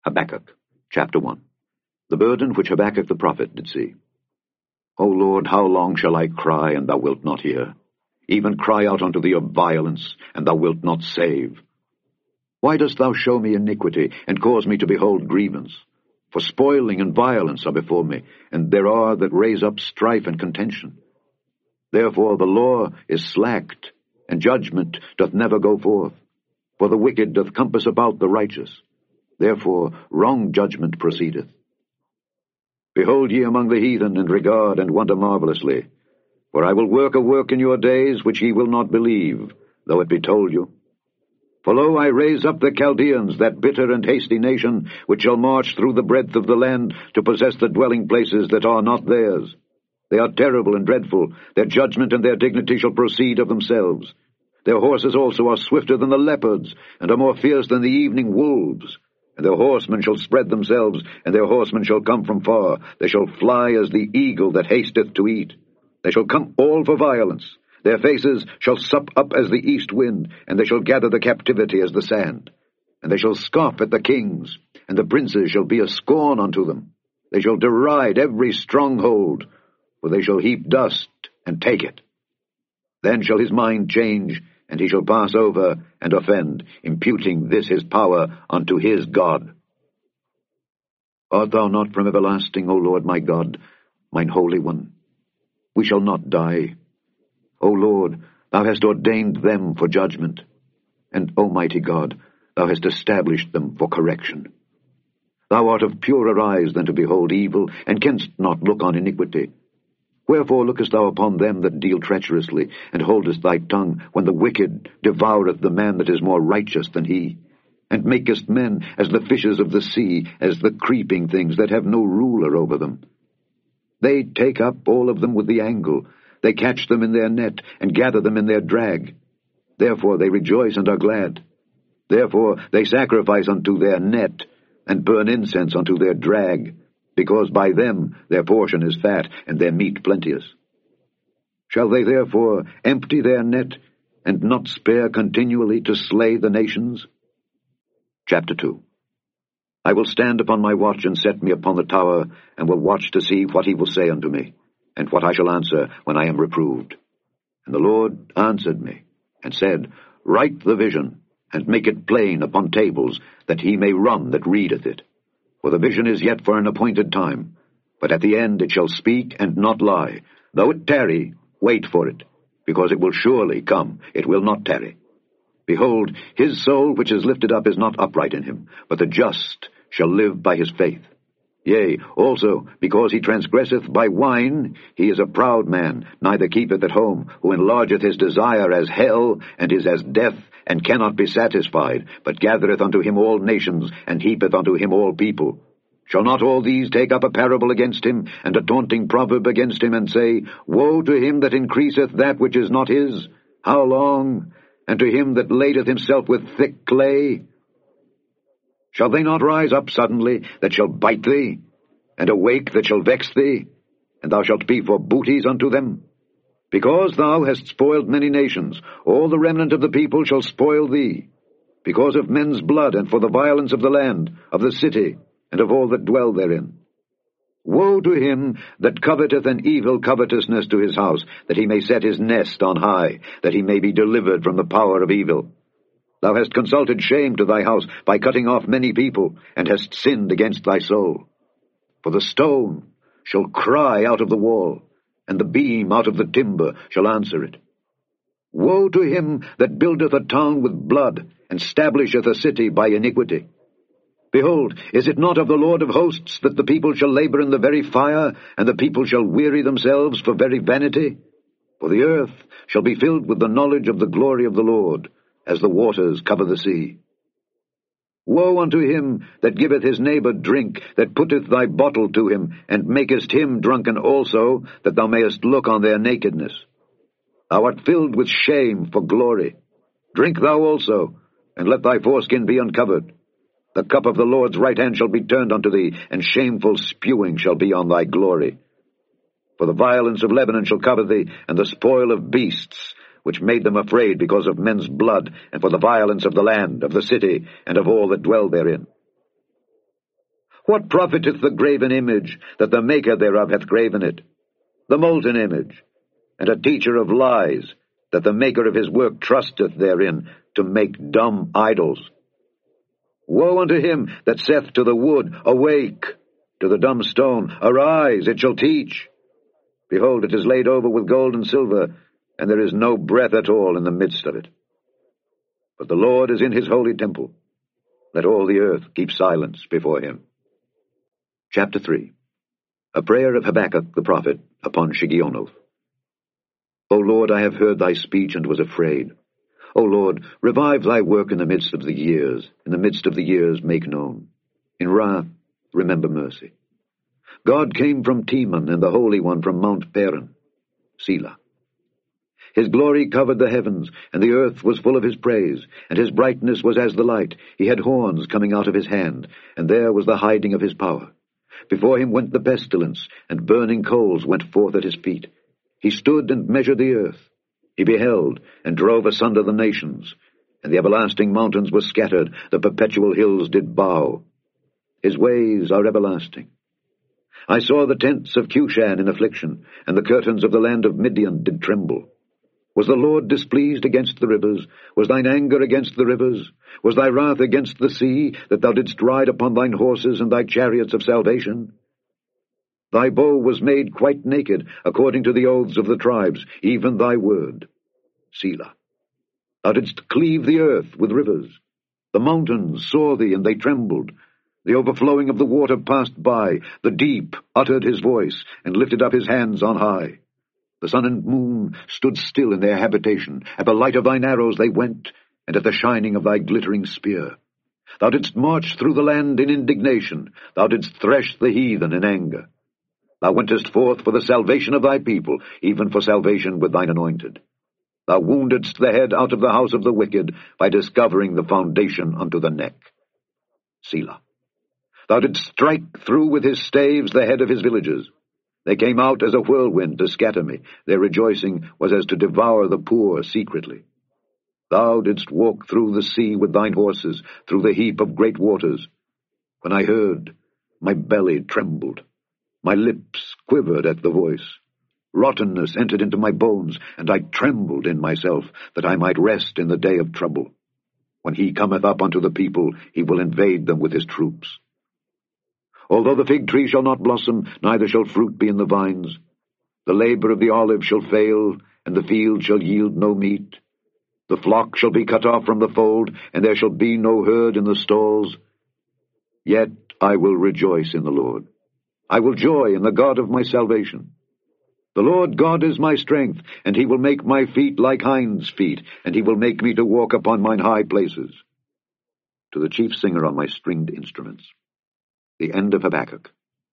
Habakkuk, chapter 1. The burden which Habakkuk the prophet did see. O Lord, how long shall I cry, and thou wilt not hear? Even cry out unto thee of violence, and thou wilt not save. Why dost thou show me iniquity, and cause me to behold grievance? For spoiling and violence are before me, and there are that raise up strife and contention. Therefore the law is slacked, and judgment doth never go forth. For the wicked doth compass about the righteous. Therefore wrong judgment proceedeth. Behold ye among the heathen, and regard and wonder marvelously. For I will work a work in your days which ye will not believe, though it be told you. For lo, I raise up the Chaldeans, that bitter and hasty nation, which shall march through the breadth of the land, to possess the dwelling places that are not theirs. They are terrible and dreadful. Their judgment and their dignity shall proceed of themselves. Their horses also are swifter than the leopards, and are more fierce than the evening wolves. And their horsemen shall spread themselves, and their horsemen shall come from far. They shall fly as the eagle that hasteth to eat. They shall come all for violence. Their faces shall sup up as the east wind, and they shall gather the captivity as the sand. And they shall scoff at the kings, and the princes shall be a scorn unto them. They shall deride every stronghold, for they shall heap dust and take it. Then shall his mind change, and he shall pass over and offend, imputing this his power unto his God. Art thou not from everlasting, O Lord my God, mine Holy One? We shall not die. O Lord, thou hast ordained them for judgment, and, O mighty God, thou hast established them for correction. Thou art of purer eyes than to behold evil, and canst not look on iniquity. Wherefore lookest thou upon them that deal treacherously, and holdest thy tongue, when the wicked devoureth the man that is more righteous than he, and makest men as the fishes of the sea, as the creeping things that have no ruler over them? They take up all of them with the angle. They catch them in their net, and gather them in their drag. Therefore they rejoice and are glad. Therefore they sacrifice unto their net, and burn incense unto their drag, because by them their portion is fat, and their meat plenteous. Shall they therefore empty their net, and not spare continually to slay the nations? Chapter 2. I will stand upon my watch, and set me upon the tower, and will watch to see what he will say unto me, and what I shall answer when I am reproved. And the Lord answered me, and said, Write the vision, and make it plain upon tables, that he may run that readeth it. For the vision is yet for an appointed time, but at the end it shall speak and not lie. Though it tarry, wait for it, because it will surely come, it will not tarry. Behold, his soul which is lifted up is not upright in him, but the just shall live by his faith. Yea, also, because he transgresseth by wine, he is a proud man, neither keepeth at home, who enlargeth his desire as hell, and is as death, and cannot be satisfied, but gathereth unto him all nations, and heapeth unto him all people. Shall not all these take up a parable against him, and a taunting proverb against him, and say, Woe to him that increaseth that which is not his? How long? And to him that ladeth himself with thick clay? Shall they not rise up suddenly, that shall bite thee, and awake that shall vex thee, and thou shalt be for booties unto them? Because thou hast spoiled many nations, all the remnant of the people shall spoil thee, because of men's blood, and for the violence of the land, of the city, and of all that dwell therein. Woe to him that coveteth an evil covetousness to his house, that he may set his nest on high, that he may be delivered from the power of evil. Thou hast consulted shame to thy house by cutting off many people, and hast sinned against thy soul. For the stone shall cry out of the wall, and the beam out of the timber shall answer it. Woe to him that buildeth a town with blood, and stablisheth a city by iniquity. Behold, is it not of the Lord of hosts that the people shall labor in the very fire, and the people shall weary themselves for very vanity? For the earth shall be filled with the knowledge of the glory of the Lord, as the waters cover the sea. Woe unto him that giveth his neighbor drink, that putteth thy bottle to him, and makest him drunken also, that thou mayest look on their nakedness. Thou art filled with shame for glory. Drink thou also, and let thy foreskin be uncovered. The cup of the Lord's right hand shall be turned unto thee, and shameful spewing shall be on thy glory. For the violence of Lebanon shall cover thee, and the spoil of beasts, which made them afraid because of men's blood, and for the violence of the land, of the city, and of all that dwell therein. What profiteth the graven image, that the maker thereof hath graven it? The molten image, and a teacher of lies, that the maker of his work trusteth therein, to make dumb idols. Woe unto him that saith to the wood, Awake! To the dumb stone, Arise, it shall teach. Behold, it is laid over with gold and silver, and there is no breath at all in the midst of it. But the Lord is in his holy temple. Let all the earth keep silence before him. Chapter 3. A prayer of Habakkuk the prophet upon Shigionoth. O Lord, I have heard thy speech and was afraid. O Lord, revive thy work in the midst of the years. In the midst of the years make known. In wrath remember mercy. God came from Teman, and the Holy One from Mount Paran. Selah. His glory covered the heavens, and the earth was full of his praise, and his brightness was as the light. He had horns coming out of his hand, and there was the hiding of his power. Before him went the pestilence, and burning coals went forth at his feet. He stood and measured the earth. He beheld, and drove asunder the nations. And the everlasting mountains were scattered, the perpetual hills did bow. His ways are everlasting. I saw the tents of Cushan in affliction, and the curtains of the land of Midian did tremble. Was the Lord displeased against the rivers? Was thine anger against the rivers? Was thy wrath against the sea, that thou didst ride upon thine horses and thy chariots of salvation? Thy bow was made quite naked, according to the oaths of the tribes, even thy word. Selah. Thou didst cleave the earth with rivers. The mountains saw thee, and they trembled. The overflowing of the water passed by. The deep uttered his voice, and lifted up his hands on high. The sun and moon stood still in their habitation. At the light of thine arrows they went, and at the shining of thy glittering spear. Thou didst march through the land in indignation. Thou didst thresh the heathen in anger. Thou wentest forth for the salvation of thy people, even for salvation with thine anointed. Thou woundedst the head out of the house of the wicked, by discovering the foundation unto the neck. Selah. Thou didst strike through with his staves the head of his villages. They came out as a whirlwind to scatter me. Their rejoicing was as to devour the poor secretly. Thou didst walk through the sea with thine horses, through the heap of great waters. When I heard, my belly trembled. My lips quivered at the voice. Rottenness entered into my bones, and I trembled in myself, that I might rest in the day of trouble. When he cometh up unto the people, he will invade them with his troops. Although the fig tree shall not blossom, neither shall fruit be in the vines, the labor of the olive shall fail, and the field shall yield no meat. The flock shall be cut off from the fold, and there shall be no herd in the stalls. Yet I will rejoice in the Lord. I will joy in the God of my salvation. The Lord God is my strength, and he will make my feet like hinds' feet, and he will make me to walk upon mine high places. To the chief singer on my stringed instruments. The end of Habakkuk.